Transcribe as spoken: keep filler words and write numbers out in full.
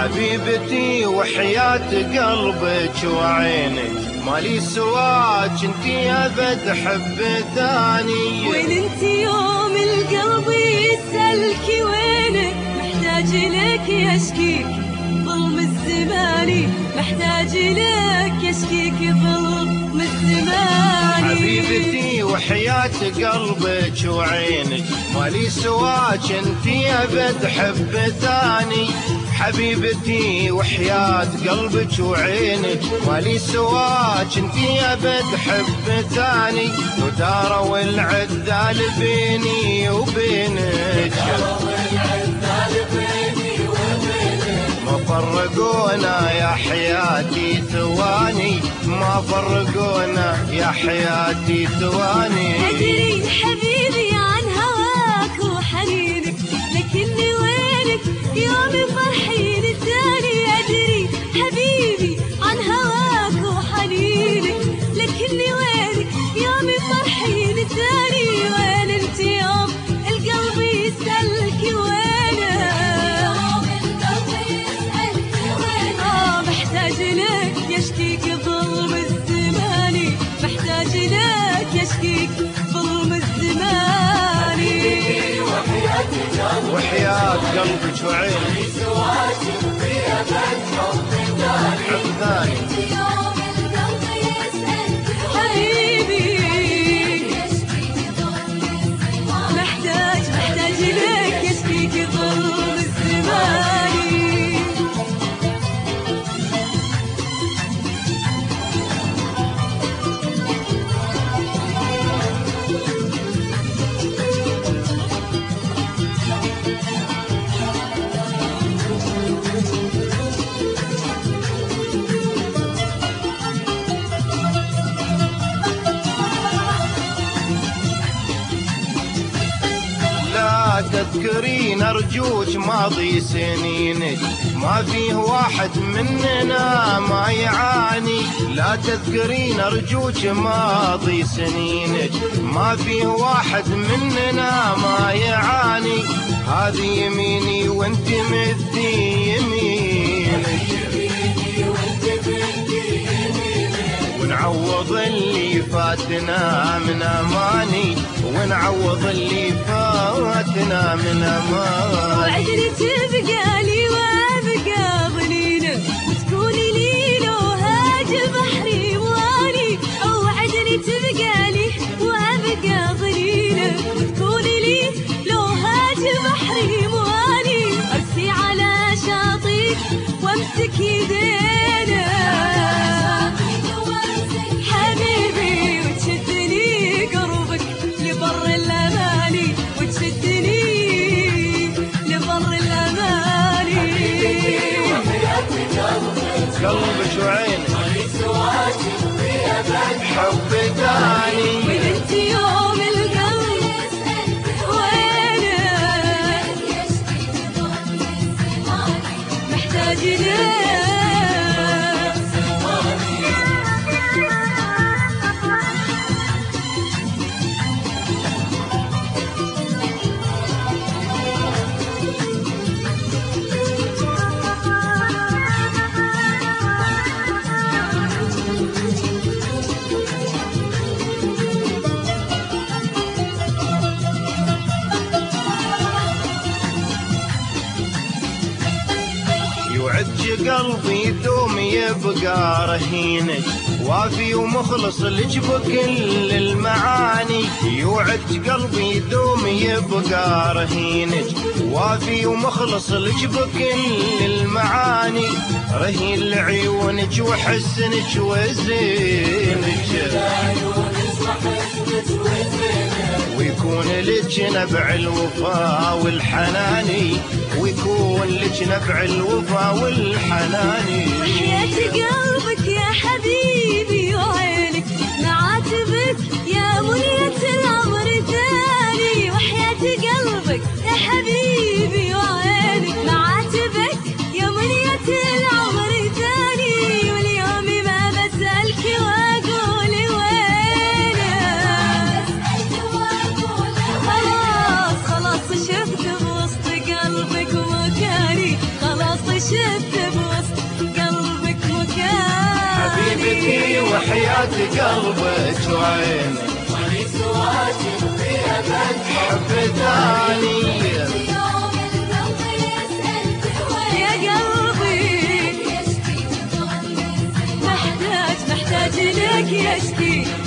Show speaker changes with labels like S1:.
S1: حبيبتي وحياة قلبك وعينك مالي سواك انتي ابد حب ثاني.
S2: وين انتي يوم القلب يسألك وينك محتاج لك يشكيك ظلم الزماني محتاج لك يشكيك ظلم الزماني.
S1: حبيبتي وحياة قلبك وعينك مالي سواك انتي ابد حب ثاني. حبيبتي وحياة قلبك وعينك مالي سواك انتي ابد حب ثاني. وداروا العذال بيني وبينك ما فرقونا يا حياتي ثواني ما فرقونا يا حياتي ثواني.
S2: أدري حبيبي عن هواك وحنينك لكني وينك يوم فرحين الثاني. أدري حبيبي عن هواك وحنينك لكني وينك يوم فرحين الثاني. وين انت يوم القلب يسألك وينك آه محتاج لك يشكيك ظلم الزماني محتاج لك يشكيك ظلم الزماني.
S1: وحياة قلبك وعينك حب ثاني.
S2: حبيبي محتاج محتاج لك يشكيك ظلم الزماني.
S1: تذكرين أرجوك ماضي سنينك ما فيه واحد مننا ما يعاني. لا تذكرين أرجوك ماضي سنينك ما فيه واحد مننا ما يعاني. هذه يميني وانت مدي يمينك ونعوض اللي فاتنا من أماني ونعوض اللي فاتنا من أماني.
S2: وعدني تبقى لي وابقى ظنينه وتكوني لي لو هاج بحري مواني. أو وعدني تبقى لي وابقى ظنينه وتكوني لي لو هاج بحري مواني. أرسي على شاطئك وامسك يدينا حبيبي وتشدني قربك لبر الأماني وتشدني لبر الأماني.
S1: قلبك وعينك حب ثاني.
S2: وين انت يوم القلب وينك محتاج لك
S1: يوعدك قلبي دوم يبقى رهينك وافي ومخلص لك بكل المعاني. يوعدك قلبي دوم يبقى رهينك وافي ومخلص لك بكل المعاني. رهين لعيونك وحسنك وزينك ويكون لك نبع الوفا والحناني ويكون لك نبع الوفا والحناني.
S2: وحياة قلبك يا حبيبي وعينك معاتبك يا منية العمر الثاني. وحياة قلبك يا حبيبي وعينك معاتبك يا منية العمر الثاني. واليوم ما بسألك واقول وينك خلاص خلاص شفت بوسط قلبك مكاني. خلاص شفت
S1: سوات قلبك وعينك
S2: ماني سوات اللي أبد
S1: حب ثاني
S2: يوم القلب يسأل يا قلبي محتاج محتاج لك يشكي